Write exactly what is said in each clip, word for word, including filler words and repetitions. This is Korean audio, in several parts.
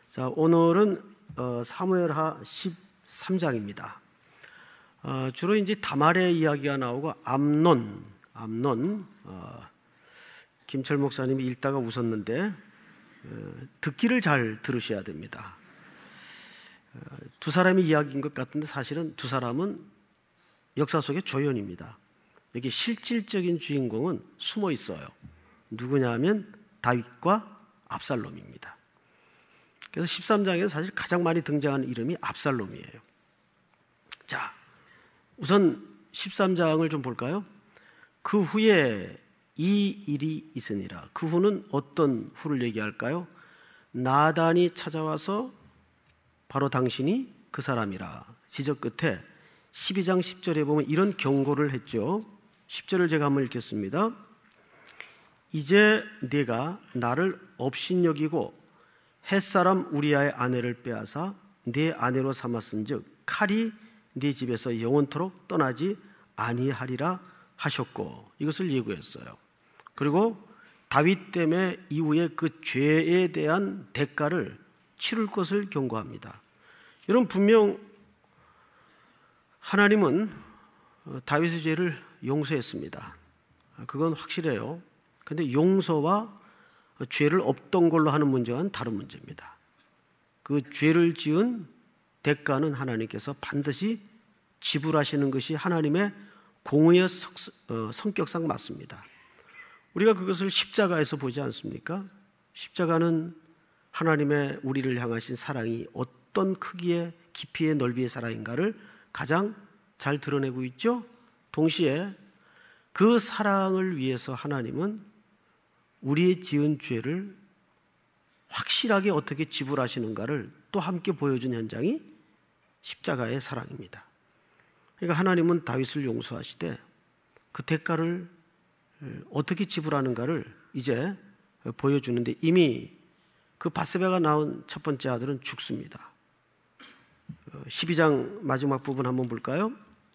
자, 오늘은 어, 사무엘하 십삼 장입니다. 어, 주로 이제 다말의 이야기가 나오고 암논, 암논 어, 김철 목사님이 읽다가 웃었는데 어, 듣기를 잘 들으셔야 됩니다. 어, 두 사람이 이야기인 것 같은데 사실은 두 사람은 역사 속의 조연입니다. 여기 실질적인 주인공은 숨어 있어요. 누구냐면 다윗과 압살롬입니다. 그래서 십삼 장에서 사실 가장 많이 등장하는 이름이 압살롬이에요. 자, 우선 십삼 장을 좀 볼까요? 그 후에 이 일이 있으니라. 그 후는 어떤 후를 얘기할까요? 나단이 찾아와서 바로 당신이 그 사람이라. 지적 끝에 십이 장 십 절에 보면 이런 경고를 했죠. 십 절을 제가 한번 읽겠습니다. 이제 네가 나를 업신여기고 햇사람 우리아의 아내를 빼앗아 네 아내로 삼았은즉 칼이 네 집에서 영원토록 떠나지 아니하리라 하셨고, 이것을 예고했어요. 그리고 다윗 때문에 이후에 그 죄에 대한 대가를 치를 것을 경고합니다. 여러분, 분명 하나님은 다윗의 죄를 용서했습니다. 그건 확실해요. 그런데 용서와 죄를 없던 걸로 하는 문제와는 다른 문제입니다. 그 죄를 지은 대가는 하나님께서 반드시 지불하시는 것이 하나님의 공의의 성격상 맞습니다. 우리가 그것을 십자가에서 보지 않습니까? 십자가는 하나님의 우리를 향하신 사랑이 어떤 크기의 깊이의 넓이의 사랑인가를 가장 잘 드러내고 있죠. 동시에 그 사랑을 위해서 하나님은 우리의 지은 죄를 확실하게 어떻게 지불하시는가를 또 함께 보여준 현장이 십자가의 사랑입니다. 그러니까 하나님은 다윗을 용서하시되 그 대가를 어떻게 지불하는가를 이제 보여주는데, 이미 그 밧세바가 낳은 첫 번째 아들은 죽습니다. 십이 장 마지막 부분 한번 볼까요?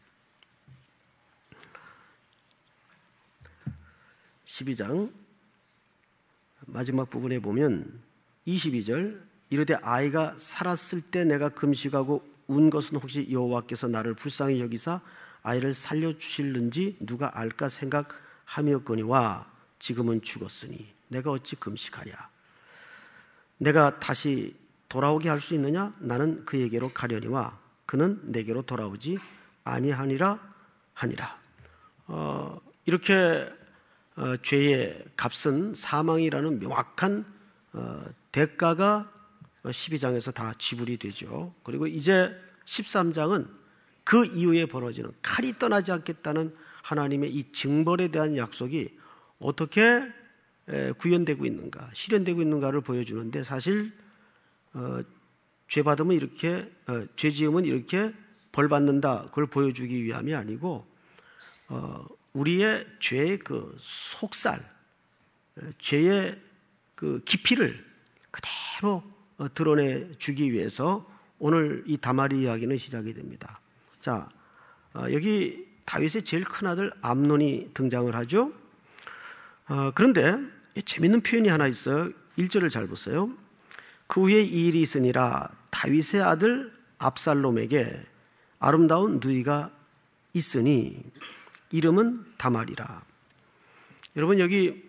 십이 장 마지막 부분에 보면 이십이 절, 이르되 아이가 살았을 때 내가 금식하고 운 것은 혹시 여호와께서 나를 불쌍히 여기사 아이를 살려주실는지 누가 알까 생각하였거니와 지금은 죽었으니 내가 어찌 금식하랴. 내가 다시 돌아오게 할 수 있느냐? 나는 그에게로 가려니와 그는 내게로 돌아오지 아니하니라 하니라. 어, 이렇게 어, 죄의 값은 사망이라는 명확한 어, 대가가 십이 장에서 다 지불이 되죠. 그리고 이제 십삼 장은 그 이후에 벌어지는 칼이 떠나지 않겠다는 하나님의 이 징벌에 대한 약속이 어떻게 에, 구현되고 있는가, 실현되고 있는가를 보여주는데, 사실 어, 죄 받으면 이렇게 어, 죄 지으면 이렇게 벌 받는다, 그걸 보여주기 위함이 아니고 어, 우리의 죄의 그 속살, 죄의 그 깊이를 그대로 드러내 주기 위해서 오늘 이 다말의 이야기는 시작이 됩니다. 자, 여기 다윗의 제일 큰 아들 암논이 등장을 하죠. 그런데 재밌는 표현이 하나 있어요. 일 절을 잘 보세요. 그 후에 이 일이 있으니라. 다윗의 아들 압살롬에게 아름다운 누이가 있으니 이름은 다말이라. 여러분, 여기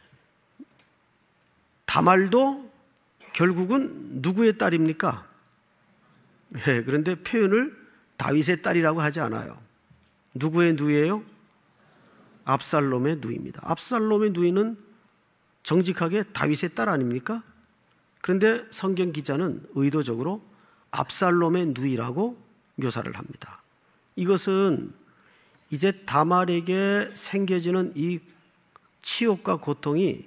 다말도 결국은 누구의 딸입니까? 네, 그런데 표현을 다윗의 딸이라고 하지 않아요. 누구의 누이예요? 압살롬의 누이입니다. 압살롬의 누이는 정직하게 다윗의 딸 아닙니까? 그런데 성경 기자는 의도적으로 압살롬의 누이라고 묘사를 합니다. 이것은 이제 다말에게 생겨지는 이 치욕과 고통이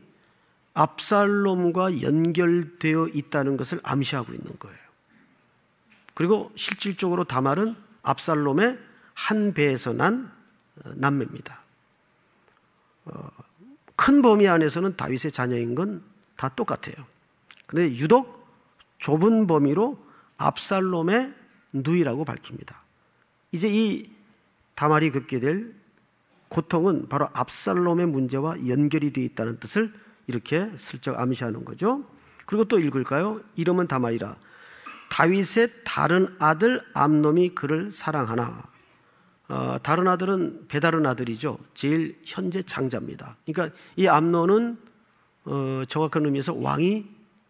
압살롬과 연결되어 있다는 것을 암시하고 있는 거예요. 그리고 실질적으로 다말은 압살롬의 한 배에서 난 남매입니다. 어, 큰 범위 안에서는 다윗의 자녀인 건 다 똑같아요. 그런데 유독 좁은 범위로 압살롬의 누이라고 밝힙니다. 이제 이 다말이 겪게 될 고통은 바로 압살롬의 문제와 연결이 되어 있다는 뜻을 이렇게 슬쩍 암시하는 거죠. 그리고 또 읽을까요? 이름은 다말이라. 다윗의 다른 아들 암논이 그를 사랑하나. 어, 다른 아들은 배다른 아들이죠. 제일 현재 장자입니다. 그러니까 이 암논은 어, 정확한 의미에서 왕이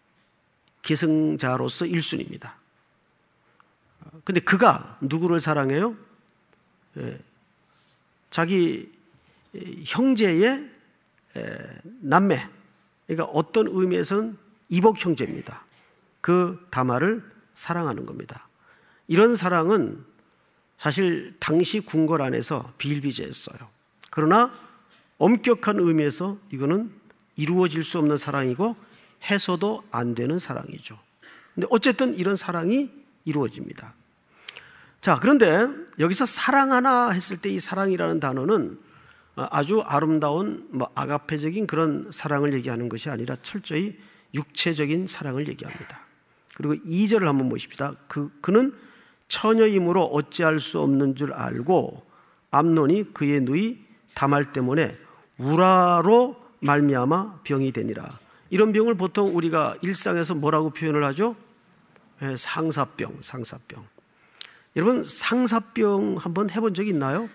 계승자로서 일 순위입니다. 근데 그가 누구를 사랑해요? 예, 자기 형제의 남매, 그러니까 어떤 의미에서는 이복 형제입니다. 그 다말을 사랑하는 겁니다. 이런 사랑은 사실 당시 궁궐 안에서 비일비재했어요. 그러나 엄격한 의미에서 이거는 이루어질 수 없는 사랑이고 해서도 안 되는 사랑이죠. 근데 어쨌든 이런 사랑이 이루어집니다. 자, 그런데 여기서 사랑하나 했을 때 이 사랑이라는 단어는 아주 아름다운 뭐 아가페적인 그런 사랑을 얘기하는 것이 아니라 철저히 육체적인 사랑을 얘기합니다. 그리고 이 절을 한번 보십시다. 그, 그는 처녀이므로 어찌할 수 없는 줄 알고 암논이 그의 누이 다말 때문에 우라로 말미암아 병이 되니라. 이런 병을 보통 우리가 일상에서 뭐라고 표현을 하죠? 네, 상사병, 상사병. 여러분 상사병 한번 해본 적 있나요?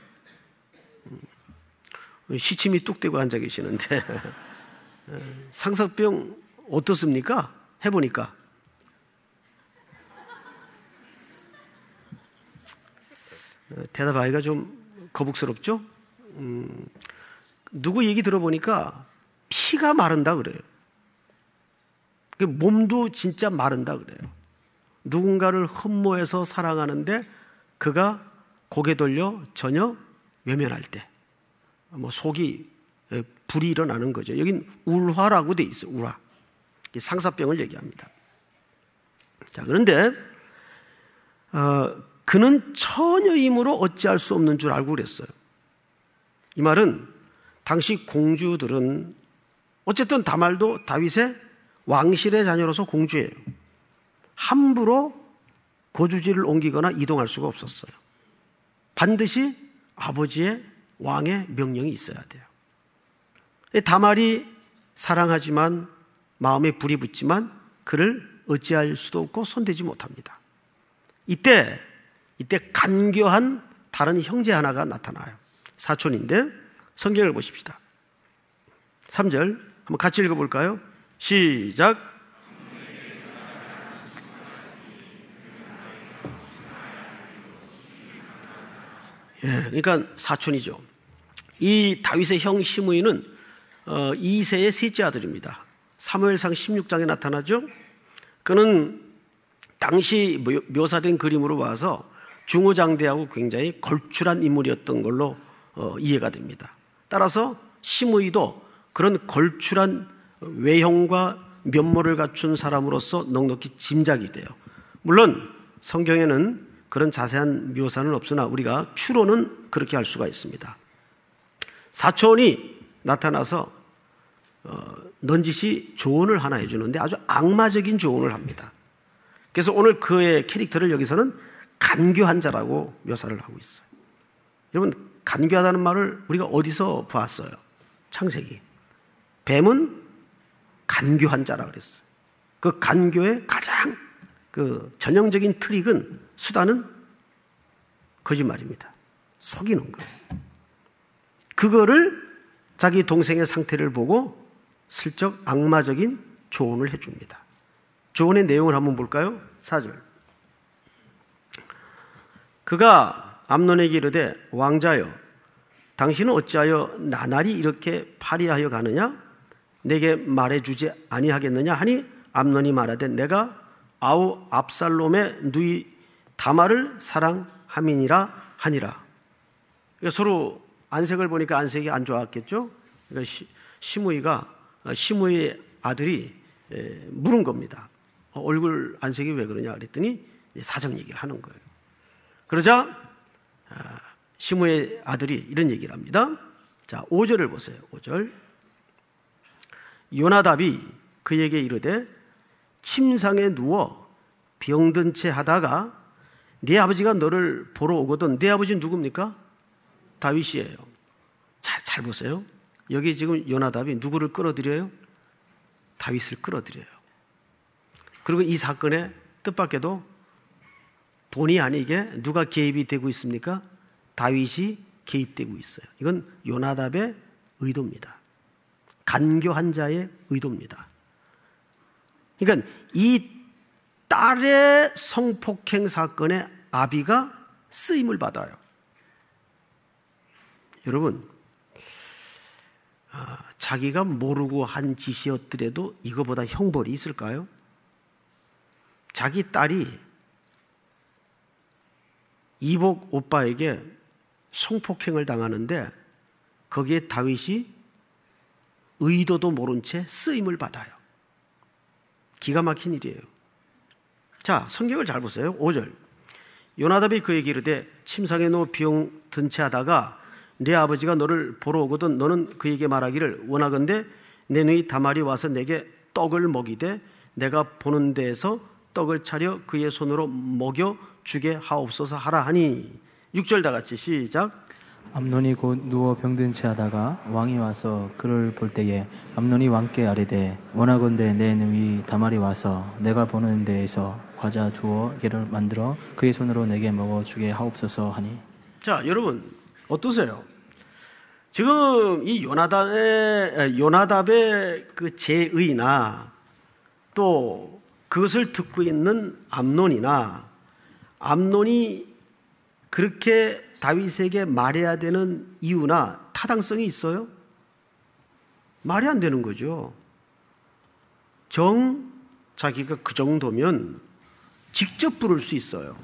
시침이 뚝 떼고 앉아 계시는데 상사병 어떻습니까? 해보니까 대답하기가 좀 거북스럽죠? 음, 누구 얘기 들어보니까 피가 마른다 그래요. 몸도 진짜 마른다 그래요. 누군가를 흠모해서 사랑하는데 그가 고개 돌려 전혀 외면할 때 뭐 속이 불이 일어나는 거죠. 여긴 울화라고 돼 있어요. 울화. 상사병을 얘기합니다. 자, 그런데 어, 그는 처녀이므로 어찌할 수 없는 줄 알고 그랬어요. 이 말은 당시 공주들은 어쨌든 다말도 다윗의 왕실의 자녀로서 공주예요. 함부로 거주지를 옮기거나 이동할 수가 없었어요. 반드시 아버지의 왕의 명령이 있어야 돼요. 다말이 사랑하지만 마음에 불이 붙지만 그를 어찌할 수도 없고 손대지 못합니다. 이때 이때 간교한 다른 형제 하나가 나타나요. 사촌인데 성경을 보십시다. 삼 절 한번 같이 읽어볼까요? 시작. 예, 그러니까 사촌이죠. 이 다윗의 형 시므이는 어, 이세의 셋째 아들입니다. 사무엘상 십육 장에 나타나죠. 그는 당시 묘사된 그림으로 봐서 중후장대하고 굉장히 걸출한 인물이었던 걸로 어, 이해가 됩니다. 따라서 시므이도 그런 걸출한 외형과 면모를 갖춘 사람으로서 넉넉히 짐작이 돼요. 물론 성경에는 그런 자세한 묘사는 없으나 우리가 추론은 그렇게 할 수가 있습니다. 사촌이 나타나서 어, 넌지시 조언을 하나 해주는데 아주 악마적인 조언을 합니다. 그래서 오늘 그의 캐릭터를 여기서는 간교한 자라고 묘사를 하고 있어요. 여러분 간교하다는 말을 우리가 어디서 보았어요? 창세기. 뱀은 간교한 자라 그랬어요. 그 간교의 가장 그 전형적인 트릭은 수단은 거짓말입니다. 속이는 거예요. 그거를 자기 동생의 상태를 보고 슬쩍 악마적인 조언을 해줍니다. 조언의 내용을 한번 볼까요? 사 절. 그가 암논에게 이르되 왕자여 당신은 어찌하여 나날이 이렇게 파리하여 가느냐? 내게 말해주지 아니하겠느냐 하니 암논이 말하되 내가 아우 압살롬의 누이 다말을 사랑함이니라 하니라. 그러니까 서로 안색을 보니까 안색이 안 좋았겠죠. 그러니까 시, 시므이가 시므이의 아들이 에, 물은 겁니다. 어, 얼굴 안색이 왜 그러냐 그랬더니 사정 얘기를 하는 거예요. 그러자 아, 시므이의 아들이 이런 얘기를 합니다. 자, 오 절을 보세요. 오 절. 요나답이 그에게 이르되 침상에 누워 병든 채 하다가 네 아버지가 너를 보러 오거든. 네 아버지는 누굽니까? 다윗이에요. 잘, 잘 보세요. 여기 지금 요나답이 누구를 끌어들여요? 다윗을 끌어들여요. 그리고 이 사건의 뜻밖에도 본의 아니게 누가 개입이 되고 있습니까? 다윗이 개입되고 있어요. 이건 요나답의 의도입니다. 간교한 자의 의도입니다. 그러니까 이 딸의 성폭행 사건에 아비가 쓰임을 받아요. 여러분, 아, 자기가 모르고 한 짓이었더라도 이거보다 형벌이 있을까요? 자기 딸이 이복 오빠에게 성폭행을 당하는데 거기에 다윗이 의도도 모른 채 쓰임을 받아요. 기가 막힌 일이에요. 자, 성경을 잘 보세요. 오 절. 요나답이 그에게 이르되 침상에 누워 비용 든 채 하다가 내 아버지가 너를 보러 오거든 너는 그에게 말하기를 원하건대 내 누이 다말이 와서 내게 떡을 먹이되 내가 보는 데에서 떡을 차려 그의 손으로 먹여 주게 하옵소서 하라 하니. 육 절 다 같이 시작. 암논이 곧 누워 병든 채 하다가 왕이 와서 그를 볼 때에 암논이 왕께 아뢰되 원하건대 내 누이 다말이 와서 내가 보는 데에서 과자 두어 개를 만들어 그의 손으로 내게 먹어주게 하옵소서 하니. 자, 여러분 어떠세요? 지금 이 요나답의, 요나답의 그 제의나 또 그것을 듣고 있는 암논이나 암논이 그렇게 다윗에게 말해야 되는 이유나 타당성이 있어요? 말이 안 되는 거죠. 정 자기가 그 정도면 직접 부를 수 있어요.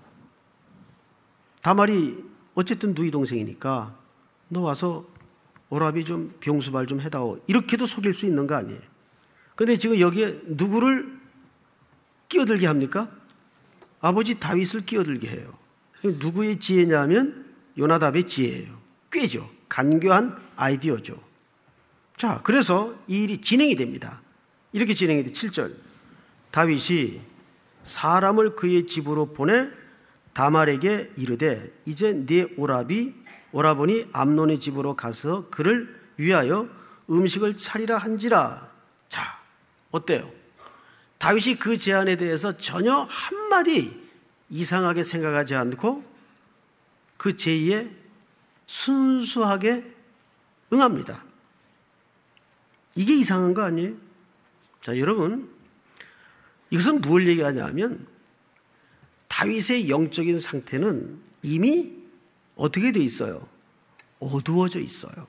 다말이 어쨌든 누이 동생이니까 너 와서 오라비 좀 병수발 좀 해다오. 이렇게도 속일 수 있는 거 아니에요. 그런데 지금 여기에 누구를 끼어들게 합니까? 아버지 다윗을 끼어들게 해요. 누구의 지혜냐면 요나답의 지혜예요. 꾀죠. 간교한 아이디어죠. 자, 그래서 이 일이 진행이 됩니다. 이렇게 진행이 돼. 칠 절. 다윗이 사람을 그의 집으로 보내 다말에게 이르되 이제 네 오라비 오라버니 암논의 집으로 가서 그를 위하여 음식을 차리라 한지라. 자, 어때요? 다윗이 그 제안에 대해서 전혀 한마디 이상하게 생각하지 않고 그 제의에 순수하게 응합니다. 이게 이상한 거 아니에요? 자, 여러분, 이것은 무엇을 얘기하냐면 다윗의 영적인 상태는 이미 어떻게 돼 있어요? 어두워져 있어요.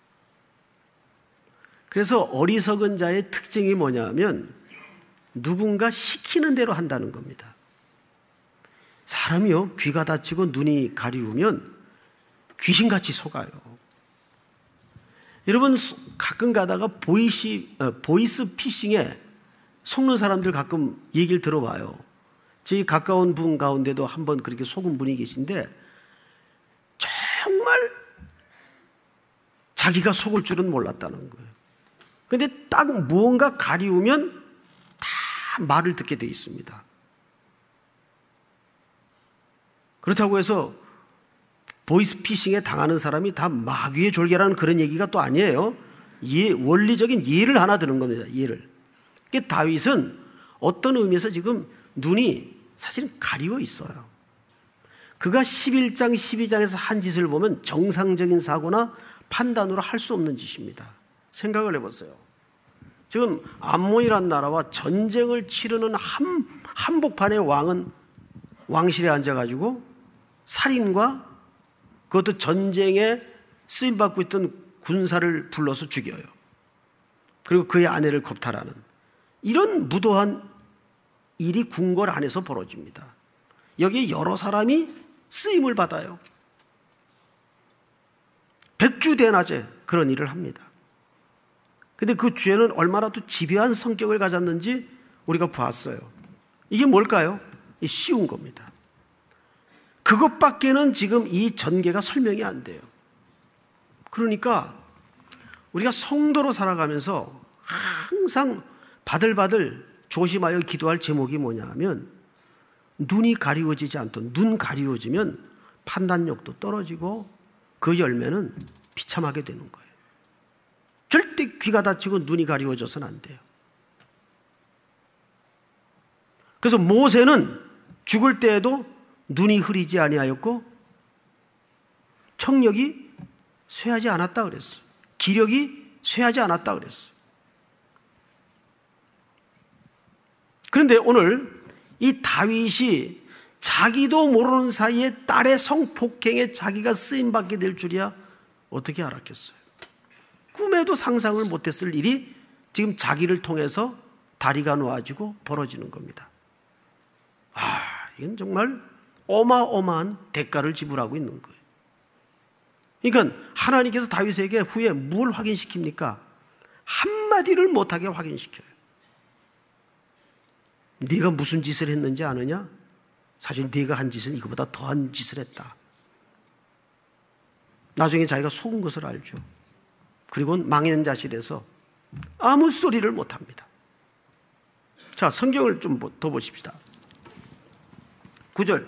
그래서 어리석은 자의 특징이 뭐냐면 누군가 시키는 대로 한다는 겁니다. 사람이요, 귀가 다치고 눈이 가리우면 귀신같이 속아요. 여러분, 가끔 가다가 보이시, 어, 보이스 피싱에 속는 사람들 가끔 얘기를 들어봐요. 저희 가까운 분 가운데도 한번 그렇게 속은 분이 계신데 정말 자기가 속을 줄은 몰랐다는 거예요. 그런데 딱 무언가 가리우면 다 말을 듣게 돼 있습니다. 그렇다고 해서 보이스피싱에 당하는 사람이 다 마귀의 졸개라는 그런 얘기가 또 아니에요. 예, 원리적인 예를 하나 드는 겁니다. 예를. 다윗은 어떤 의미에서 지금 눈이 사실은 가리워 있어요. 그가 십일 장, 십이 장에서 한 짓을 보면 정상적인 사고나 판단으로 할 수 없는 짓입니다. 생각을 해보세요. 지금 암몬이라는 나라와 전쟁을 치르는 한, 한복판의 왕은 왕실에 앉아가지고 살인과 그것도 전쟁에 쓰임받고 있던 군사를 불러서 죽여요. 그리고 그의 아내를 겁탈하는 이런 무도한 일이 궁궐 안에서 벌어집니다. 여기에 여러 사람이 쓰임을 받아요. 백주대낮에 그런 일을 합니다. 그런데 그 죄는 얼마나 또 집요한 성격을 가졌는지 우리가 봤어요. 이게 뭘까요? 쉬운 겁니다. 그것밖에는 지금 이 전개가 설명이 안 돼요. 그러니까 우리가 성도로 살아가면서 항상 바들바들 조심하여 기도할 제목이 뭐냐 하면 눈이 가리워지지 않도록, 눈 가리워지면 판단력도 떨어지고 그 열매는 비참하게 되는 거예요. 절대 귀가 다치고 눈이 가리워져서는 안 돼요. 그래서 모세는 죽을 때에도 눈이 흐리지 아니하였고 청력이 쇠하지 않았다 그랬어요. 기력이 쇠하지 않았다 그랬어요. 그런데 오늘 이 다윗이 자기도 모르는 사이에 딸의 성폭행에 자기가 쓰임받게 될 줄이야 어떻게 알았겠어요? 꿈에도 상상을 못했을 일이 지금 자기를 통해서 다리가 놓아지고 벌어지는 겁니다. 아, 이건 정말 어마어마한 대가를 지불하고 있는 거예요. 그러니까 하나님께서 다윗에게 후에 뭘 확인시킵니까? 한마디를 못하게 확인시켜요. 네가 무슨 짓을 했는지 아느냐? 사실 네가 한 짓은 이거보다 더한 짓을 했다. 나중에 자기가 속은 것을 알죠. 그리고는 망연자실해서 아무 소리를 못합니다. 자, 성경을 좀 더 보십시다. 구 절.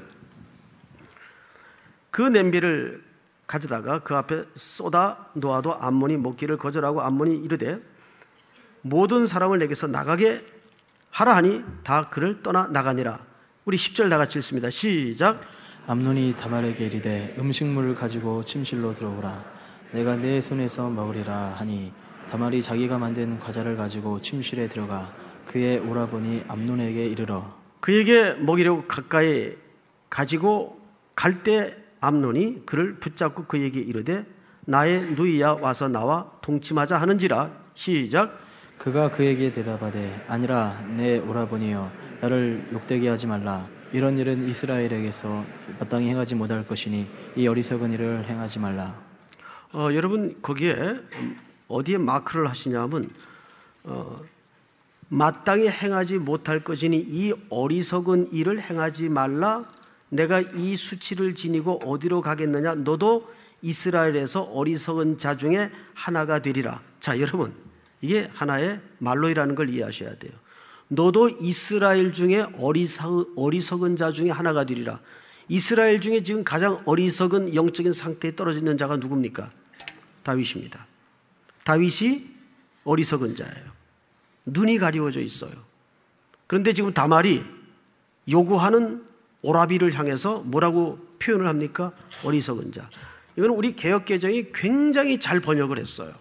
그 냄비를 가져다가 그 앞에 쏟아 놓아도 암몬이 먹기를 거절하고 암몬이 이르되 모든 사람을 내게서 나가게 하라 하니 다 그를 떠나 나가니라. 우리 십 절 다 같이 읽습니다. 시작. 암논이 다말에게 이르되 음식물을 가지고 침실로 들어오라. 내가 내 손에서 먹으리라 하니 다말이 자기가 만든 과자를 가지고 침실에 들어가 그의 오라버니 암논에게 이르러 그에게 먹이려고 가까이 가지고 갈 때 암논이 그를 붙잡고 그에게 이르되 나의 누이야 와서 나와 동침하자 하는지라. 시작. 그가 그에게 대답하되 아니라 내 오라버니여 나를 욕되게 하지 말라. 이런 일은 이스라엘에게서 마땅히 행하지 못할 것이니 이 어리석은 일을 행하지 말라. 어, 여러분 거기에 어디에 마크를 하시냐면 어, 마땅히 행하지 못할 것이니 이 어리석은 일을 행하지 말라. 내가 이 수치를 지니고 어디로 가겠느냐? 너도 이스라엘에서 어리석은 자 중에 하나가 되리라. 자, 여러분 이게 하나의 말로이라는 걸 이해하셔야 돼요. 너도 이스라엘 중에 어리석, 어리석은 자 중에 하나가 되리라. 이스라엘 중에 지금 가장 어리석은 영적인 상태에 떨어져 있는 자가 누굽니까? 다윗입니다. 다윗이 어리석은 자예요. 눈이 가리워져 있어요. 그런데 지금 다말이 요구하는 오라비를 향해서 뭐라고 표현을 합니까? 어리석은 자. 이건 우리 개역개정이 굉장히 잘 번역을 했어요.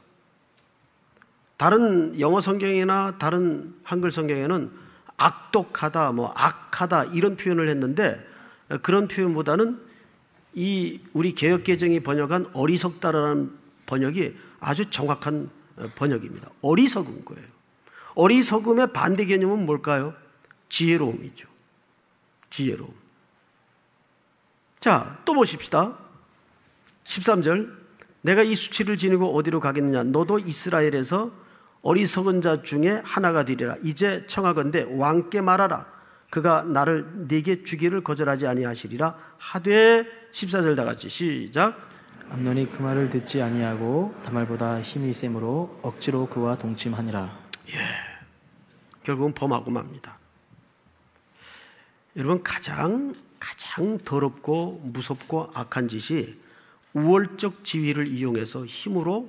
다른 영어 성경이나 다른 한글 성경에는 악독하다, 뭐 악하다 이런 표현을 했는데 그런 표현보다는 이 우리 개역개정이 번역한 어리석다라는 번역이 아주 정확한 번역입니다. 어리석은 거예요. 어리석음의 반대 개념은 뭘까요? 지혜로움이죠. 지혜로움. 자, 또 보십시다. 십삼 절. 내가 이 수치를 지니고 어디로 가겠느냐? 너도 이스라엘에서 어리석은 자 중에 하나가 되리라. 이제 청하건대 왕께 말하라. 그가 나를 네게 주기를 거절하지 아니하시리라 하되. 십사 절 다 같이 시작. 암논이 그 말을 듣지 아니하고 다말보다 힘이 세므로 억지로 그와 동침하니라. 예, 결국은 범하고 맙니다. 여러분 가장 가장 더럽고 무섭고 악한 짓이 우월적 지위를 이용해서 힘으로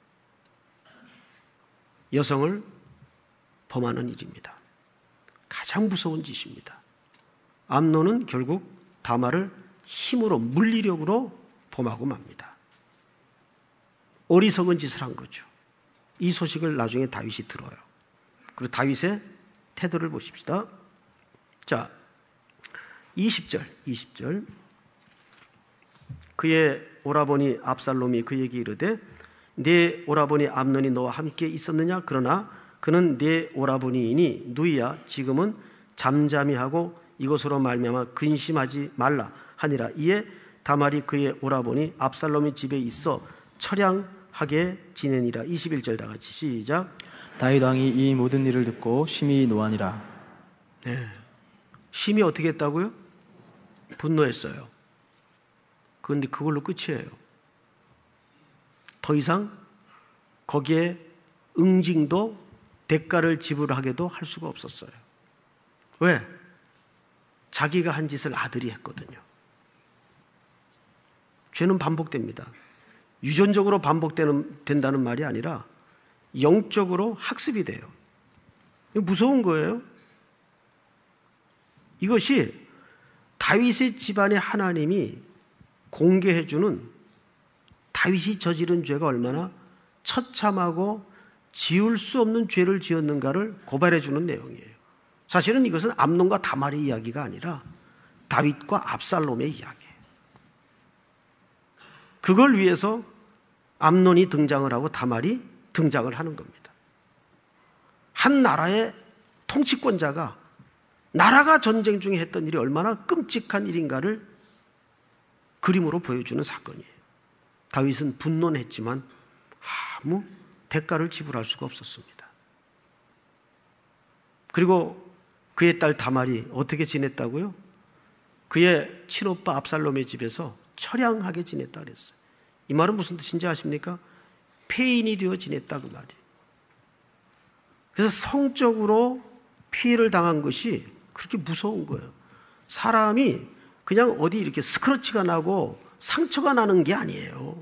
여성을 범하는 일입니다. 가장 무서운 짓입니다. 암논은 결국 다말을 힘으로 물리력으로 범하고 맙니다. 어리석은 짓을 한 거죠. 이 소식을 나중에 다윗이 들어요. 그리고 다윗의 태도를 보십시다. 자, 이십 절, 이십 절. 그의 오라버니 압살롬이 그에게 이르되 네 오라버니 암논이 너와 함께 있었느냐? 그러나 그는 네 오라버니이니 누이야. 지금은 잠잠히 하고 이것으로 말미암아 근심하지 말라 하니라. 이에 다말이 그의 오라버니 압살롬이 집에 있어 처량하게 지내니라. 이십일 절 다 같이 시작. 다윗 왕이 이 모든 일을 듣고 심히 노하니라. 네. 심히 어떻게 했다고요? 분노했어요. 그런데 그걸로 끝이에요. 더 이상 거기에 응징도 대가를 지불하게도 할 수가 없었어요. 왜? 자기가 한 짓을 아들이 했거든요. 죄는 반복됩니다. 유전적으로 반복된다는 말이 아니라 영적으로 학습이 돼요. 이거 무서운 거예요. 이것이 다윗의 집안에 하나님이 공개해주는 다윗이 저지른 죄가 얼마나 처참하고 지울 수 없는 죄를 지었는가를 고발해주는 내용이에요. 사실은 이것은 암논과 다말의 이야기가 아니라 다윗과 압살롬의 이야기예요. 그걸 위해서 암논이 등장을 하고 다말이 등장을 하는 겁니다. 한 나라의 통치권자가 나라가 전쟁 중에 했던 일이 얼마나 끔찍한 일인가를 그림으로 보여주는 사건이에요. 다윗은 분노했지만 아무 대가를 지불할 수가 없었습니다. 그리고 그의 딸 다말이 어떻게 지냈다고요? 그의 친오빠 압살롬의 집에서 처량하게 지냈다 그랬어요. 이 말은 무슨 뜻인지 아십니까? 폐인이 되어 지냈다 그 말이에요. 그래서 성적으로 피해를 당한 것이 그렇게 무서운 거예요. 사람이 그냥 어디 이렇게 스크러치가 나고 상처가 나는 게 아니에요.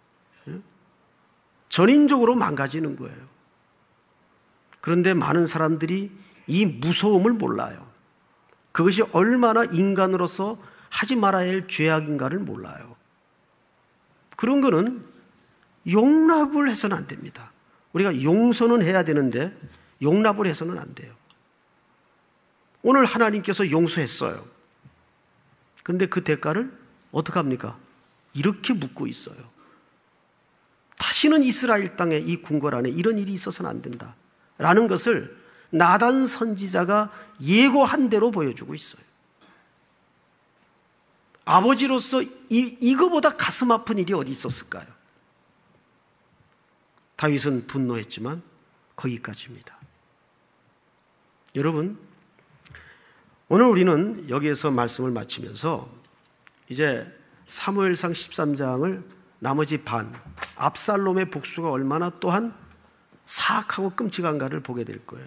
전인적으로 망가지는 거예요. 그런데 많은 사람들이 이 무서움을 몰라요. 그것이 얼마나 인간으로서 하지 말아야 할 죄악인가를 몰라요. 그런 거는 용납을 해서는 안 됩니다. 우리가 용서는 해야 되는데 용납을 해서는 안 돼요. 오늘 하나님께서 용서했어요. 그런데 그 대가를 어떻게 합니까? 이렇게 묻고 있어요. 다시는 이스라엘 땅에 이 궁궐 안에 이런 일이 있어서는 안 된다 라는 것을 나단 선지자가 예고한 대로 보여주고 있어요. 아버지로서 이, 이거보다 가슴 아픈 일이 어디 있었을까요? 다윗은 분노했지만 거기까지입니다. 여러분, 오늘 우리는 여기에서 말씀을 마치면서 이제 사무엘상 십삼 장을 나머지 반, 압살롬의 복수가 얼마나 또한 사악하고 끔찍한가를 보게 될 거예요.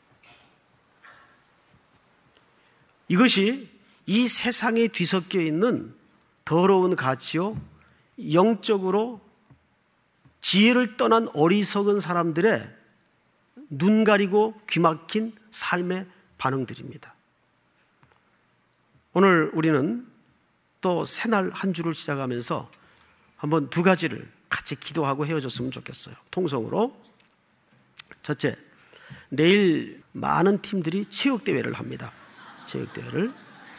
이것이 이 세상에 뒤섞여 있는 더러운 가치요, 영적으로 지혜를 떠난 어리석은 사람들의 눈 가리고 귀 막힌 삶의 반응들입니다. 오늘 우리는 또 새날 한 주를 시작하면서 한번 두 가지를 같이 기도하고 헤어졌으면 좋겠어요. 통성으로. 첫째, 내일 많은 팀들이 체육대회를 합니다. 체육대회를.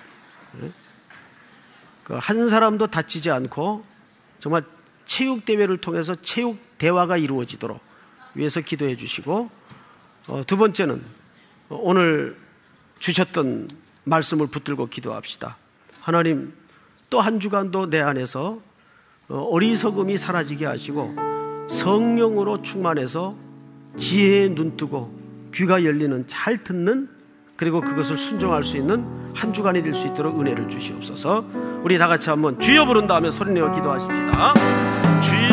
한 사람도 다치지 않고 정말 체육대회를 통해서 체육대화가 이루어지도록 위해서 기도해 주시고, 두 번째는 오늘 주셨던 말씀을 붙들고 기도합시다. 하나님, 또 한 주간도 내 안에서 어리석음이 사라지게 하시고 성령으로 충만해서 지혜의 눈 뜨고 귀가 열리는, 잘 듣는, 그리고 그것을 순종할 수 있는 한 주간이 될 수 있도록 은혜를 주시옵소서. 우리 다 같이 한번 주여 부른다 하며 소리내어 기도하십시다. 주여